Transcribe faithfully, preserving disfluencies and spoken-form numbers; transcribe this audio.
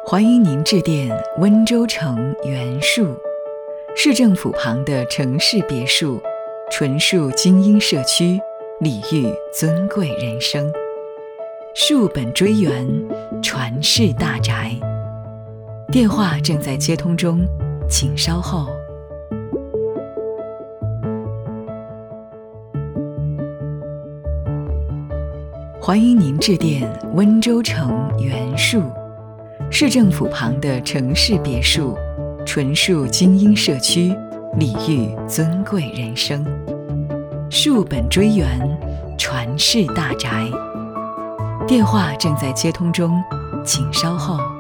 欢迎您致电温州城原树，市政府旁的城市别墅，纯属精英社区，礼遇尊贵人生。树本追源，传世大宅。电话正在接通中，请稍后。欢迎您致电温州城原树，市政府旁的城市别墅，纯属精英社区，礼遇尊贵人生。树本追源，传世大宅。电话正在接通中，请稍后。